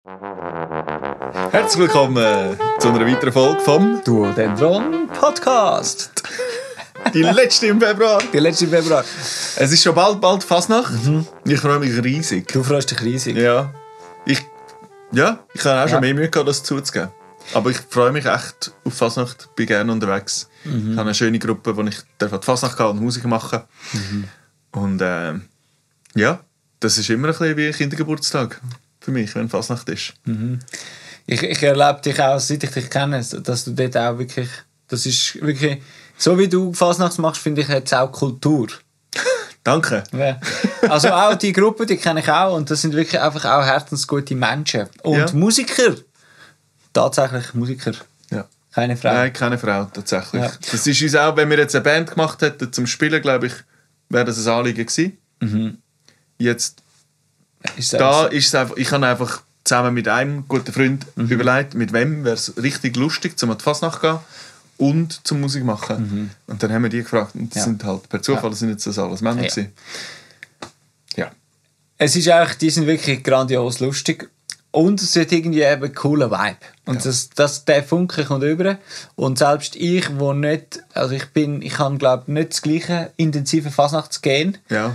Herzlich willkommen zu einer weiteren Folge vom Duodendron Podcast. Die letzte im Februar. Die letzte im Februar. Es ist schon bald Fasnacht. Ich freue mich riesig. Du freust dich riesig. Ja. Ich habe auch schon mehr Mühe gehabt, das zuzugeben. Aber ich freue mich echt auf Fasnacht. Bin gerne unterwegs. Ich habe eine schöne Gruppe, wo ich die Fasnacht kann und Musik machen. Und das ist immer ein bisschen wie ein Kindergeburtstag für mich, wenn Fasnacht ist. Ich erlebe dich auch, seit ich dich kenne, dass du dort auch wirklich, das ist wirklich, so wie du Fasnacht machst, finde ich jetzt auch Kultur. Danke. Ja. Also auch die Gruppe, die kenne ich auch und das sind wirklich einfach auch herzensgute Menschen. Und Musiker. Tatsächlich Musiker. Ja. Keine Frau. Nein, keine Frau, tatsächlich. Ja. Das ist uns auch, wenn wir jetzt eine Band gemacht hätten zum Spielen, glaube ich, wäre das ein Anliegen gewesen. Jetzt, Ist da ist es einfach, ich habe einfach zusammen mit einem guten Freund überlegt, mit wem wäre es richtig lustig, zum an die Fasnacht gehen und zum Musik machen. Und dann haben wir die gefragt und das sind halt per Zufall, das sind jetzt das alles Männer gewesen. Ja. Es ist eigentlich, die sind wirklich grandios lustig. Und es hat irgendwie eben einen coolen Vibe. Und der Funke kommt rüber. Und selbst ich, wo nicht, also ich habe glaube ich nicht das gleiche intensive Fasnachtsgehen. Ja.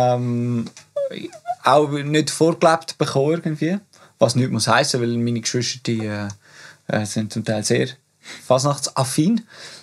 Auch nicht vorgelebt bekommen irgendwie. Was nicht muss heissen, weil meine Geschwister die, sind zum Teil sehr fasnachtsaffin.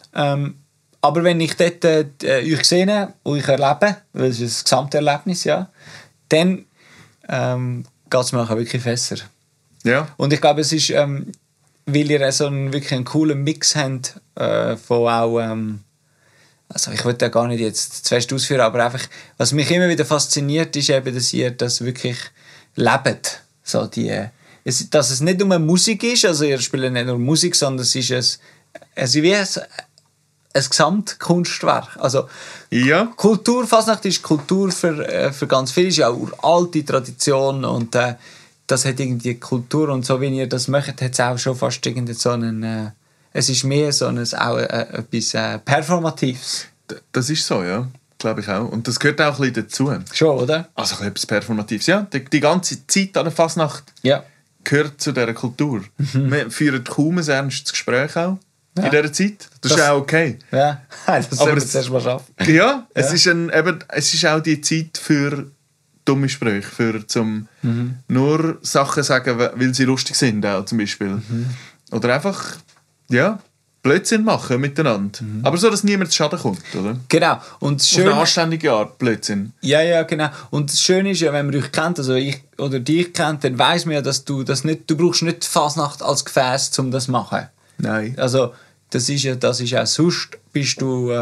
Aber wenn ich dort euch sehe und euch erlebe, weil es ist ein Gesamterlebnis, ja, dann geht es mir auch wirklich besser. Ja. Und ich glaube, es ist, weil ihr so wirklich einen coolen Mix habt von auch, also ich will da gar nicht jetzt zu fest ausführen, aber einfach, was mich immer wieder fasziniert, ist eben, dass ihr das wirklich lebt. So dass es nicht nur Musik ist, also ihr spielt nicht nur Musik, sondern es ist wie ein Gesamtkunstwerk. Also Kultur, Fasnacht ist Kultur für ganz viele, ist ja auch alte Tradition und das hat irgendwie Kultur und so, wie ihr das macht, hat es auch schon fast irgendwie so einen, es ist mehr so etwas Performatives. Das ist so, ja. Glaube ich auch. Und das gehört auch ein bisschen dazu. Schon, oder? Also etwas Performatives, ja. Die ganze Zeit an der Fasnacht gehört zu dieser Kultur. Wir führen kaum ein ernstes Gespräch auch in dieser Zeit. Das ist auch okay. Ja, das sollten wir zuerst mal schaffen. Ja, es ist auch die Zeit für dumme Sprüche, zum nur Sachen sagen, weil sie lustig sind, auch zum Beispiel. Oder einfach, Blödsinn machen miteinander. Aber so, dass niemand zu Schaden kommt, oder? Genau. Und schön, auf eine anständige Art, Blödsinn. Ja, genau. Und das Schöne ist ja, wenn man euch kennt, also ich oder dich kennt, dann weiss man ja, dass du brauchst nicht die Fasnacht als Gefäß, um das zu machen. Nein. Also, das ist auch sonst bist du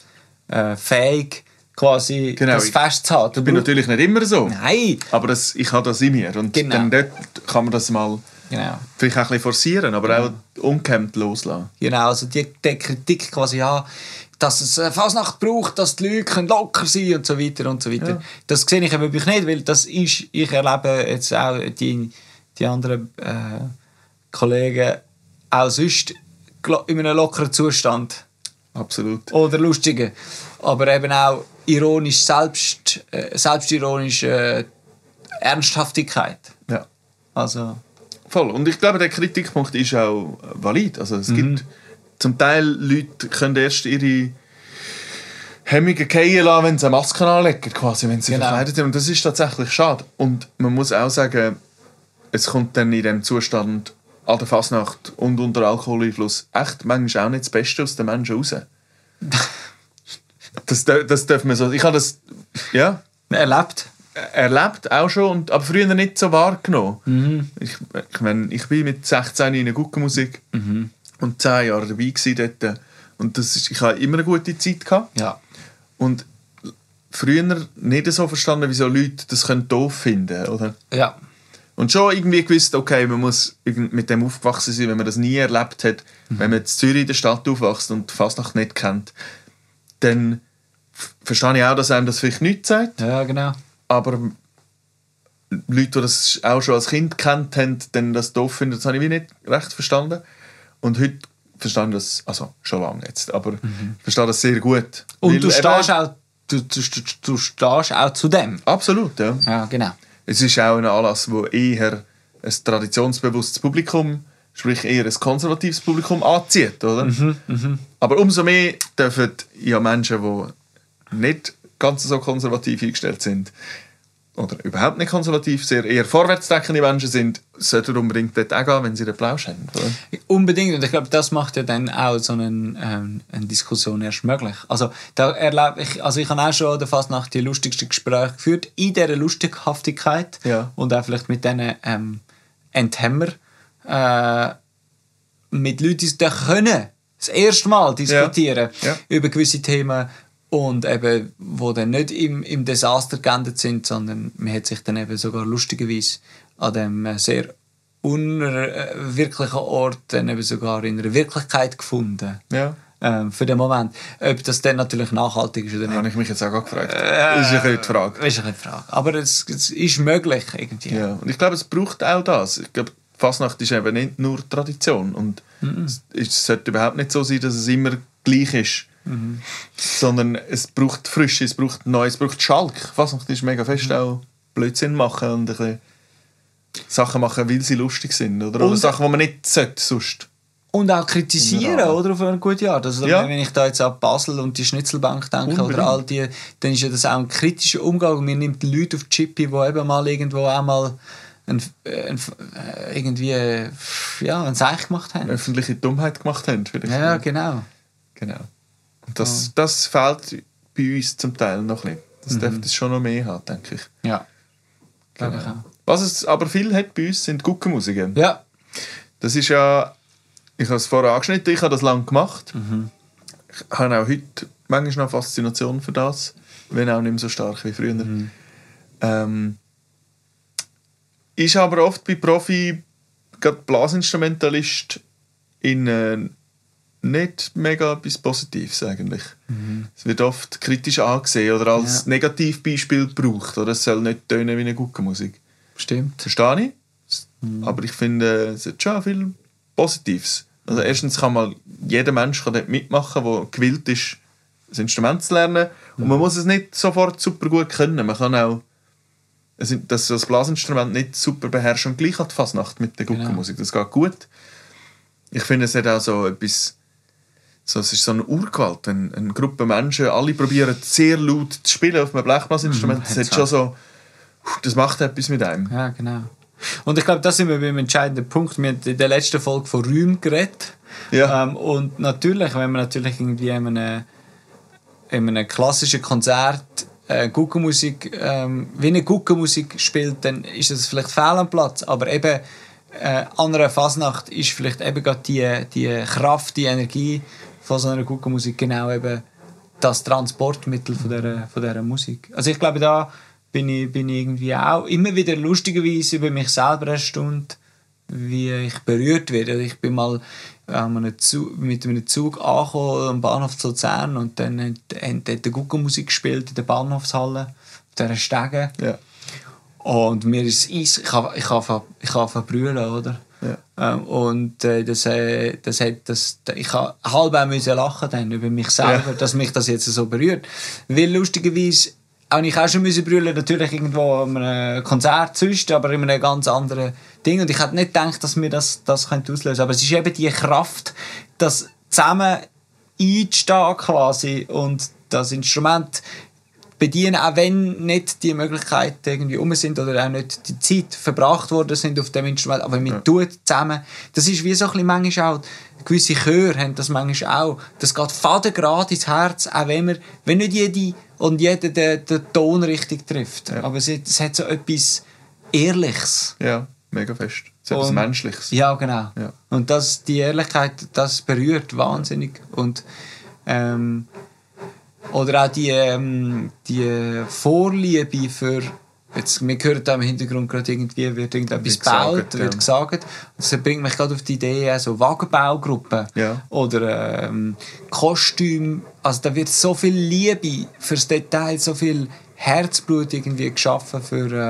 fähig, quasi das festzuhalten. Ich bin natürlich nicht immer so. Nein. Aber ich habe das in mir. Und dann dort kann man das mal vielleicht auch ein bisschen forcieren, aber auch ungehemmt loslassen. Genau, also die Kritik quasi, dass es eine Fasnacht braucht, dass die Leute locker sein können und so weiter und so weiter. Ja. Das sehe ich wirklich nicht, weil ich erlebe jetzt auch die anderen Kollegen auch sonst in einem lockeren Zustand. Absolut. Oder lustigen. Aber eben auch ironisch, selbstironisch Ernsthaftigkeit. Ja. Also. Voll. Und ich glaube, der Kritikpunkt ist auch valid. Also es gibt zum Teil Leute, können erst ihre Hemmungen fallen lassen, wenn sie eine Maske anlegen, quasi, wenn sie verkleidet sind. Und das ist tatsächlich schade. Und man muss auch sagen, es kommt dann in diesem Zustand an der Fasnacht und unter Alkoholeinfluss echt manchmal auch nicht das Beste aus den Menschen raus. Das darf man so... Ich habe das... Ja. Erlebt auch schon, aber früher nicht so wahrgenommen. Ich bin mit 16 in der Guggenmusik und 10 Jahre dabei gewesen dort. Und ich hatte immer eine gute Zeit gehabt. Ja. Und früher nicht so verstanden, wieso Leute das doof finden können. Ja. Und schon irgendwie gewusst, okay, man muss mit dem aufgewachsen sein, wenn man das nie erlebt hat. Wenn man in Zürich in der Stadt aufwächst und die Fasnacht nicht kennt, dann verstehe ich auch, dass einem das vielleicht nichts sagt. Ja, genau. Aber Leute, die das auch schon als Kind kennt haben, dann das doof finden, das habe ich nicht recht verstanden. Und heute verstehe ich das, also schon lange jetzt, aber verstehe das sehr gut. Und du stehst auch zu dem. Absolut, ja. Ja, genau. Es ist auch ein Anlass, der eher ein traditionsbewusstes Publikum, sprich eher ein konservatives Publikum anzieht, oder? Aber umso mehr dürfen ja Menschen, die nicht ganz so konservativ eingestellt sind, oder überhaupt nicht konservativ, sehr eher vorwärtsdenkende Menschen sind, sollten unbedingt dort auch gehen, wenn sie den Plausch haben. Oder? Unbedingt, und ich glaube, das macht ja dann auch so eine Diskussion erst möglich. Also, ich habe auch schon fast nach die lustigsten Gespräche geführt, in dieser Lustighaftigkeit und auch vielleicht mit diesen Enthemmer mit Leuten, die können das erste Mal diskutieren über gewisse Themen und eben, die dann nicht im Desaster geendet sind, sondern man hat sich dann eben sogar lustigerweise an dem sehr unwirklichen Ort dann eben sogar in einer Wirklichkeit gefunden. Ja. Für den Moment. Ob das dann natürlich nachhaltig ist oder nicht. Habe ich mich jetzt auch gefragt. Das ist ein bisschen die Frage. Das ist ein bisschen die Frage. Aber es ist möglich irgendwie. Ja. Und ich glaube, es braucht auch das. Ich glaube, Fasnacht ist eben nicht nur Tradition. Und es sollte überhaupt nicht so sein, dass es immer gleich ist. Sondern es braucht Frische, es braucht Neues, es braucht Schalk. Fasnacht ist mega fest auch Blödsinn machen und ein bisschen Sachen machen, weil sie lustig sind. Oder Sachen, die man nicht sollte sonst. Und auch kritisieren, oder? Auf eine gute Art. Also, wenn ich da jetzt an Basel und die Schnitzelbank denke, oder all die, dann ist ja das auch ein kritischer Umgang. Und mir nimmt Leute auf die Chippe, die eben mal irgendwo auch mal irgendwie einen Seich gemacht haben. Öffentliche Dummheit gemacht haben. Ja, genau. Und das fehlt bei uns zum Teil noch nicht. Das dürfte es schon noch mehr haben, denke ich. Ja, glaube ich auch. Was es aber viel hat bei uns, sind Guckenmusiken. Ja. Das ist ja, ich habe es vorher angeschnitten, ich habe das lange gemacht. Ich habe auch heute manchmal noch eine Faszination für das, wenn auch nicht mehr so stark wie früher. Ist aber oft bei Profi, gerade Blasinstrumentalist, nicht mega etwas Positives eigentlich. Es wird oft kritisch angesehen oder als Negativbeispiel gebraucht. Oder es soll nicht tönen wie eine Guggenmusik. Stimmt. Verstehe ich. Aber ich finde, es hat schon viel Positives. Also erstens kann mal jeder Mensch dort mitmachen, der gewillt ist, das Instrument zu lernen. Und man muss es nicht sofort super gut können. Man kann auch das Blasinstrument nicht super beherrschen und gleich hat die Fasnacht mit der Guggenmusik. Das geht gut. Ich finde, es hat auch so etwas. Es ist so eine Urgewalt, wenn eine Gruppe Menschen alle probieren sehr laut zu spielen auf einem Blechblasinstrument. Das hat schon so, das macht etwas mit einem. Ja, genau. Und ich glaube, da sind wir beim entscheidenden Punkt. Wir haben in der letzten Folge von Räumen geredet. Ja. Und natürlich, wenn man natürlich irgendwie in einem klassischen Konzert Guggenmusik, wie eine Guggenmusik spielt, dann ist das vielleicht fehl am Platz. Aber eben an einer Fasnacht ist vielleicht eben gerade die Kraft, die Energie von so einer Guggenmusik genau eben das Transportmittel von dieser Musik. Also ich glaube, da bin ich irgendwie auch immer wieder lustigerweise über mich selber erstaunt, wie ich berührt werde. Ich bin mal mit einem Zug angekommen am Bahnhof zu Luzern und dann haben dort die Guggenmusik gespielt in der Bahnhofshalle, auf dieser Stege. Ja. Und mir ist es Eis, ich habe brüllen, oder? Ja. Und ich habe halb auch lachen dann über mich selber, dass mich das jetzt so berührt. Weil lustigerweise habe ich auch schon brüllen, natürlich irgendwo an einem Konzert sonst, aber in einem ganz anderen Ding. Und ich hätte nicht gedacht, dass mir das auslösen könnte. Aber es ist eben die Kraft, das zusammen einzustehen quasi und das Instrument bedienen, auch wenn nicht die Möglichkeiten irgendwie um sind oder auch nicht die Zeit verbracht worden sind auf dem Instrument, aber man tut zusammen. Das ist wie so ein bisschen manchmal auch, gewisse Chöre haben das manchmal auch. Das geht fadengrad ins Herz, auch wenn nicht jede und jeder den Ton richtig trifft. Ja. Aber es hat so etwas Ehrliches. Ja, mega fest. So etwas Menschliches. Ja, genau. Ja. Und die Ehrlichkeit, das berührt wahnsinnig. Und oder auch die Vorliebe für, jetzt, wir hören da im Hintergrund gerade irgendwie, wird irgendetwas gebaut, wird gesagt. Das bringt mich gerade auf die Idee, so Wagenbaugruppen oder Kostüme. Also da wird so viel Liebe fürs Detail, so viel Herzblut irgendwie geschaffen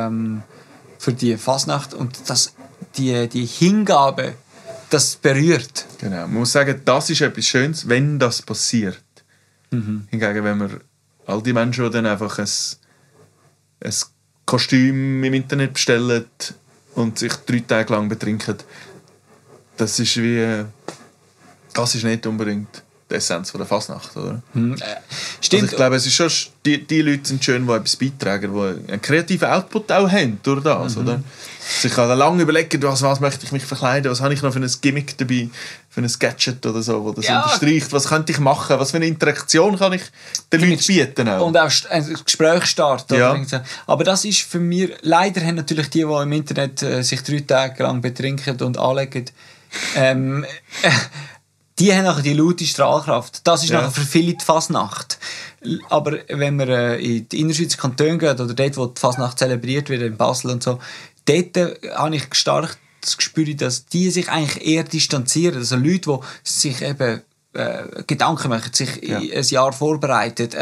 für die Fasnacht und die Hingabe, das berührt. Genau, man muss sagen, das ist etwas Schönes, wenn das passiert. Hingegen, wenn man all die Menschen, die dann einfach ein Kostüm im Internet bestellen, und sich 3 Tage lang betrinken, das ist nicht unbedingt die Essenz von der Fasnacht, oder? Stimmt. Also ich glaube, es ist schon, die Leute sind schön, die etwas beitragen, die einen kreativen Output auch haben durch das, oder? Sich also lange überlegen, was möchte ich mich verkleiden, was habe ich noch für ein Gimmick dabei, für ein Gadget oder so, wo das unterstreicht, was könnte ich machen, was für eine Interaktion kann ich den Leuten bieten auch. Und auch ein Gespräch starten. Ja. Aber das ist für mich, leider haben natürlich die im Internet sich 3 Tage lang betrinken und anlegen, die haben nachher die laute Strahlkraft. Das ist nachher für viele die Fasnacht. Aber wenn wir in die Innerschweizer Kantone gehen, oder dort, wo die Fasnacht zelebriert wird, in Basel und so, dort habe ich stark das Gespür, dass die sich eigentlich eher distanzieren. Also Leute, die sich eben Gedanken machen, sich ein Jahr vorbereiten,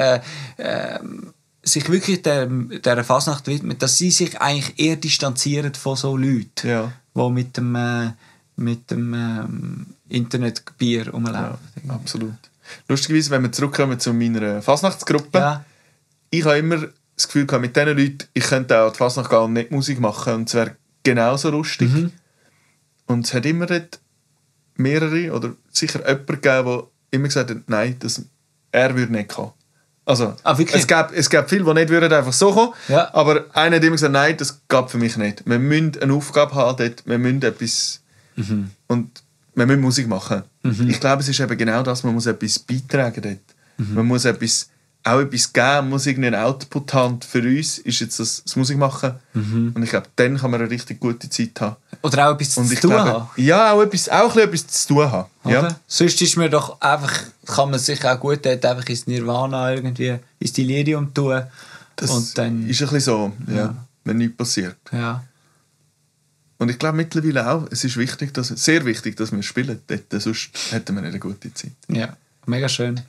sich wirklich dieser Fasnacht widmen, dass sie sich eigentlich eher distanzieren von so Leuten, die mit dem Internetbier rumlaufen. Ja, absolut. Lustigerweise, wenn wir zurückkommen zu meiner Fasnachtsgruppe, ich habe immer das Gefühl gehabt, mit diesen Leuten, ich könnte auch die Fasnacht gehen und nicht Musik machen und es wäre genauso lustig. Und es hat immer dort mehrere oder sicher jemanden gegeben, der immer gesagt hat, nein, er würde nicht kommen. Also, es gab viele, die nicht würden einfach so kommen, aber einer hat immer gesagt, nein, das geht für mich nicht. Wir müssen eine Aufgabe haben dort, wir müssen etwas und wir müssen Musik machen. Ich glaube, es ist eben genau das, man muss etwas beitragen dort. Man muss auch etwas geben, man muss irgendeinen Output haben. Für uns ist jetzt das Musik machen. Und ich glaube, dann kann man eine richtig gute Zeit haben. Oder auch etwas zu tun haben. Ja, auch etwas zu tun haben. Ja. Sonst ist man doch einfach, kann man sich auch gut dort einfach ins Nirvana irgendwie, ins Delirium tun. Das und dann, ist ein bisschen so, wenn nichts passiert. Ja. Und ich glaube mittlerweile auch, es ist wichtig, sehr wichtig, dass wir spielen dort, sonst hätten wir nicht eine gute Zeit. Ja, mega schön.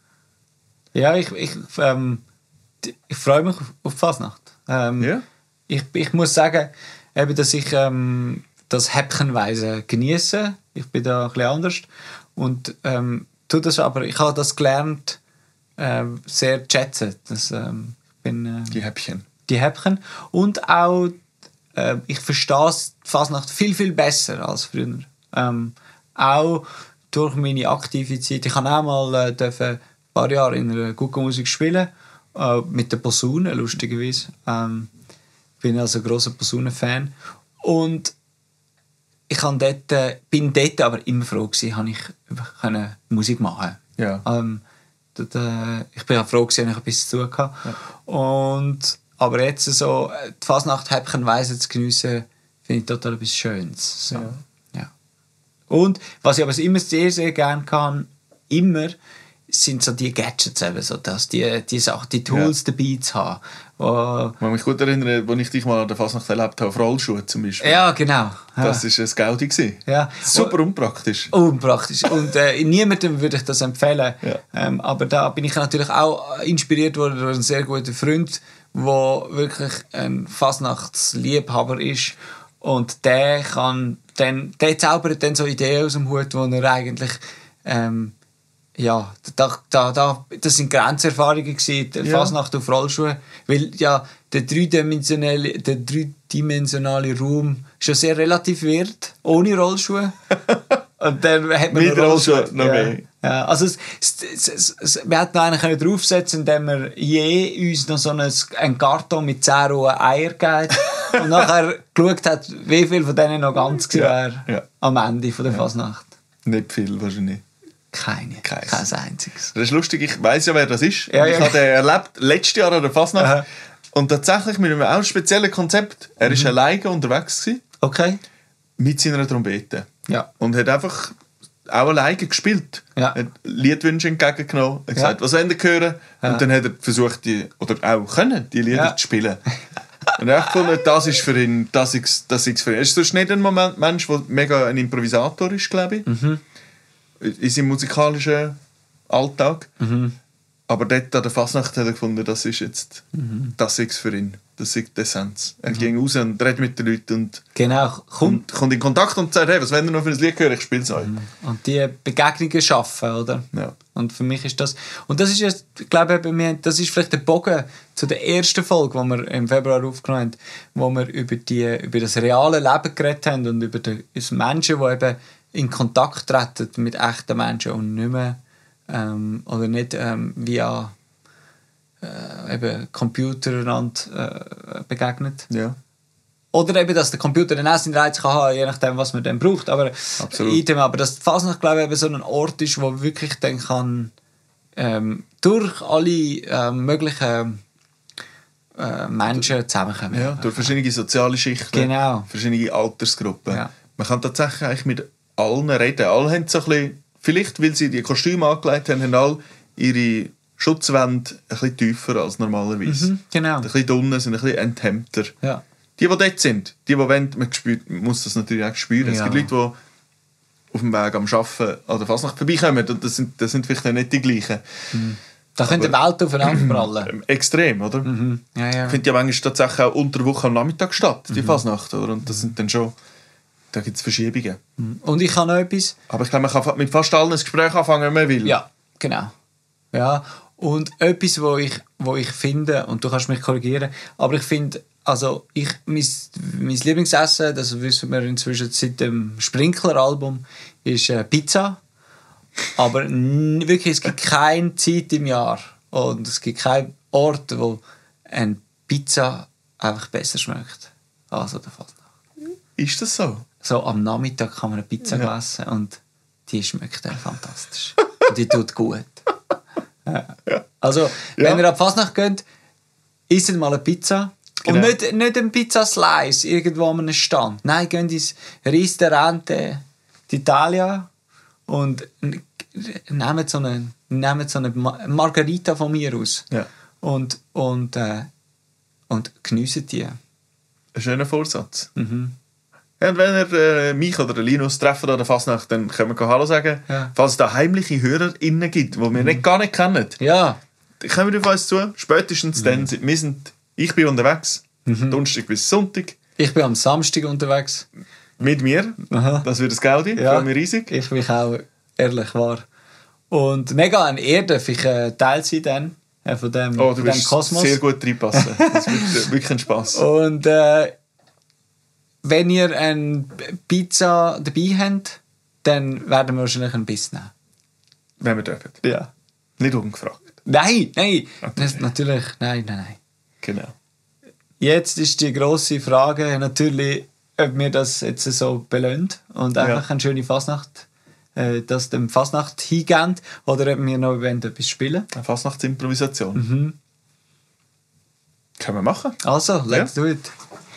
Ja, ich freue mich auf die Fasnacht. Ich muss sagen, eben, dass ich das häppchenweise genieße. Ich bin da ein bisschen anders. Und tue das aber, ich habe das gelernt, sehr zu schätzen. Die Häppchen. Die Häppchen. Und auch, ich verstehe die Fasnacht viel, viel besser als früher. Auch durch meine aktive Zeit. Ich habe auch mal ein paar Jahre in einer Gucko-Musik spielen, mit der Posaune, lustigerweise. Bin also ein grosser Posaunenfan. Und ich bin dort aber immer froh gewesen, habe ich Musik machen können. Ja. Ich bin auch froh gewesen, dass ich etwas zu tun hatte. Ja. Aber jetzt so die Fasnacht häppchenweise zu geniessen, finde ich total etwas Schönes. So. Ja. Und was ich aber immer sehr, sehr gerne kann, sind so die Gadgets, eben so, dass die Sachen, die Tools dabei zu haben. Ich kann mich gut erinnern, als ich dich mal an der Fasnacht erlebt habe, auf Rollschuhe zum Beispiel. Ja, genau. Das war ein Gaudi. Ja. Super unpraktisch. Unpraktisch. Und niemandem würde ich das empfehlen. Ja. Aber da bin ich natürlich auch inspiriert worden durch einen sehr guten Freund, der wirklich ein Fasnachtsliebhaber ist. Und der zaubert dann so Ideen aus dem Hut, wo er eigentlich das sind Grenzerfahrungen gewesen, der Fasnacht auf Rollschuhe, weil ja der dreidimensionale Raum schon sehr relativ wird, ohne Rollschuhe. Und dann hat man mit Rollschuhe noch mehr. Ja, also wir hätten noch einen draufsetzen können, indem wir uns noch so einen Karton mit 10 rohen Eier gegeben und nachher geschaut hat, wie viel von denen noch ganz wäre am Ende der Fasnacht. Nicht viel wahrscheinlich. Kein einziges. Das ist lustig, ich weiss ja, wer das ist. Ich habe den erlebt letztes Jahr an der Fasnacht. Aha. Und tatsächlich mit einem auch speziellen Konzept. Er war alleine unterwegs gewesen, mit seiner Trompete. Ja. Und hat einfach auch alleine gespielt. Ja. Hat Liedwünsche entgegengenommen. Hat gesagt, was wollt ihr hören? Ja. Und dann hat er versucht, die Lieder zu spielen. Und er hat gefunden, das ist für ihn. Er ist sonst nicht ein Mensch, der mega ein Improvisator ist, glaube ich. In seinem musikalischen Alltag. Aber dort an der Fasnacht hat er gefunden, das ist jetzt das ist für ihn. Das ist die Essenz. Er ging raus und redet mit den Leuten und Genau, kommt in Kontakt und sagt, hey, was wollt ihr noch für ein Lied hören? Ich spiele es euch. Und die Begegnungen schaffen, oder? Ja. Und für mich ist das... Und das ist jetzt, ich glaube, das ist vielleicht der Bogen zu der ersten Folge, die wir im Februar aufgenommen haben, wo wir über das reale Leben geredet haben und über das Menschen, die eben in Kontakt treten mit echten Menschen und nicht mehr oder nicht via eben Computer einander begegnet. Ja. Oder eben, dass der Computer dann auch seinen Reiz kann haben, je nachdem, was man dann braucht. Aber, aber dass die Fasnacht, glaube ich, eben so ein Ort ist, wo wirklich dann kann durch alle möglichen Menschen zusammenkommen. Ja, durch verschiedene soziale Schichten, Genau. verschiedene Altersgruppen. Ja. Man kann tatsächlich eigentlich mit allen reden. Alle haben so ein bisschen, vielleicht weil sie die Kostüme angelegt haben, haben alle ihre Schutzwände ein bisschen tiefer als normalerweise. Genau. Ein bisschen dunner, sind ein bisschen enthemmter. Ja. Die dort sind, die wollen, man muss das natürlich auch spüren. Ja. Es gibt Leute, die auf dem Weg am Arbeiten an der Fasnacht vorbeikommen und das sind vielleicht nicht die gleichen. Da könnte die Welt aufeinander prallen. Extrem, oder? Ja, ja. Ich finde ja manchmal tatsächlich auch unter der Woche am Nachmittag statt, die Fasnacht. Oder? Und das sind dann schon, da gibt es Verschiebungen. Und ich habe noch etwas. Aber ich glaube, man kann mit fast allen ein Gespräch anfangen, wenn man will. Ja, genau. Ja. Und etwas, wo ich finde, und du kannst mich korrigieren, aber ich finde, also mein Lieblingsessen, das wissen wir inzwischen seit dem Sprinkler-Album, ist Pizza. Aber wirklich, es gibt keine Zeit im Jahr und es gibt keinen Ort, wo eine Pizza einfach besser schmeckt als an der Fasnacht. Ist das so? So am Nachmittag kann man eine Pizza essen und die schmeckt dann fantastisch. Und die tut gut. Ja. Also, wenn ihr an die Fasnacht geht, isst mal eine Pizza. Genau. Und nicht einen Pizza-Slice irgendwo an einem Stand. Nein, geht ins Ristorante d'Italia und nehmt so eine Margarita von mir aus. Ja. Und geniessen die. Ein schöner Vorsatz. Ja, und wenn ihr mich oder den Linus treffen an der Fasnacht, dann können wir Hallo sagen. Ja. Falls es da heimliche HörerInnen gibt, die wir gar nicht kennen, Ja. dann kommen wir auf uns zu. Spätestens dann. Ich bin unterwegs. Donnerstag bis Sonntag. Ich bin am Samstag unterwegs. Mit mir. Aha. Das wird ein Gaudi. Ja. Freue mich riesig. Ich bin auch ehrlich wahr. Und mega eine Ehre, darf ich Teil sein dann, von dem, Oh, du von dem wirst Kosmos. sehr gut reinpassen. Das wird wirklich ein Spass. Und wenn ihr eine Pizza dabei habt, dann werden wir wahrscheinlich einen Biss nehmen. Wenn wir dürfen. Ja. Nicht ungefragt. Nein. Das, natürlich, nein. Genau. Jetzt ist die grosse Frage natürlich, ob wir das jetzt so belönt und einfach eine schöne Fasnacht, dass dem Fasnacht hingehen oder ob wir noch etwas spielen. Eine Fasnachtsimprovisation. Können wir machen. Also, let's do it.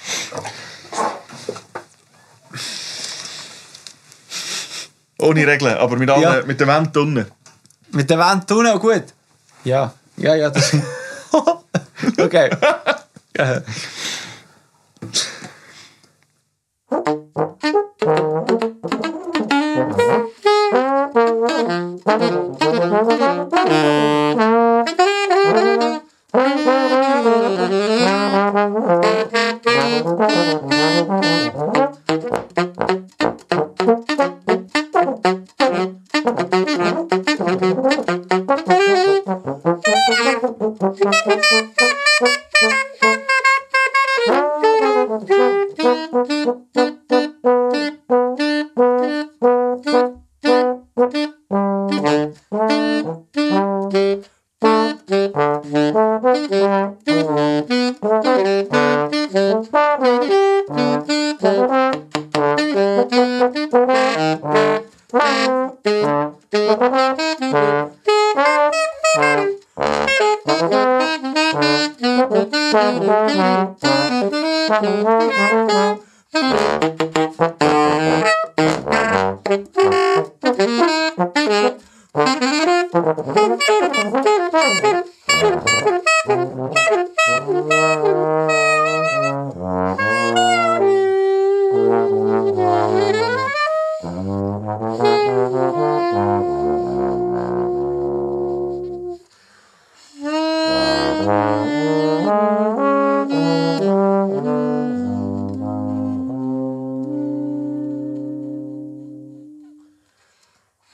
Ohne Regeln, aber mit, allen, mit der Wand unten. Mit der Wand tun auch gut. Ja, das. Okay.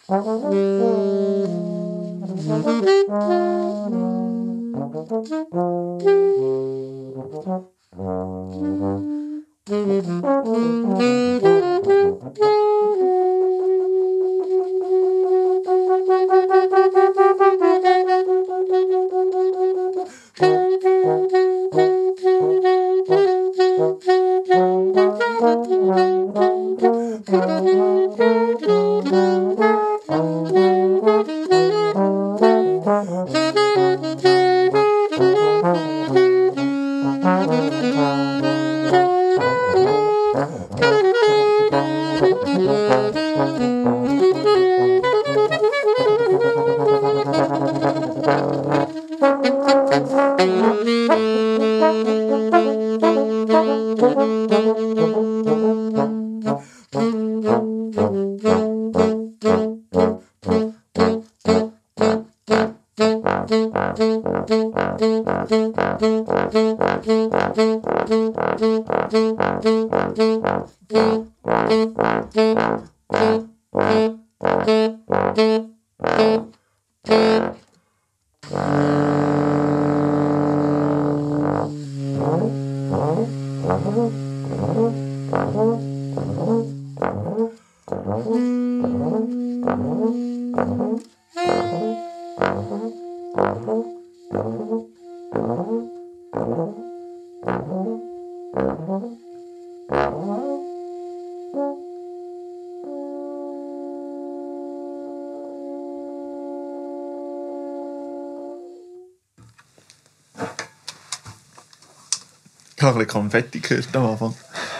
Ich habe ein bisschen Konfetti gehört am Anfang.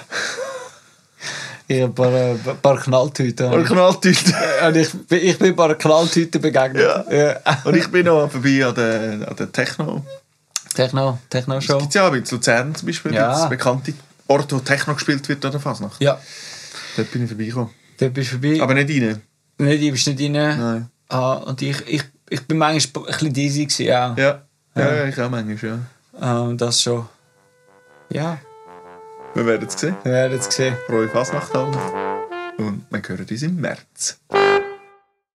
Ich habe ein paar Knalltüten. Ein Knalltüten. Ich bin ein paar Knalltüten begegnet. Ja. Und ich bin noch vorbei an der Techno. Techno-Show. Es gibt ja auch in Luzern zum Beispiel Ja. bekannte Orte, wo Techno gespielt wird an der Fasnacht. Ja. Dort bin ich vorbeigekommen. Dort bist du vorbei. Aber nicht rein. Nicht, du bist nicht rein. Nein. Und ich bin manchmal ein bisschen dizzy gewesen, ja. Ja, ich auch manchmal, ja. Das schon. Ja, Wir werden es sehen. wir werden es sehen. Frohe Fasnacht allen. Und wir hören uns im März.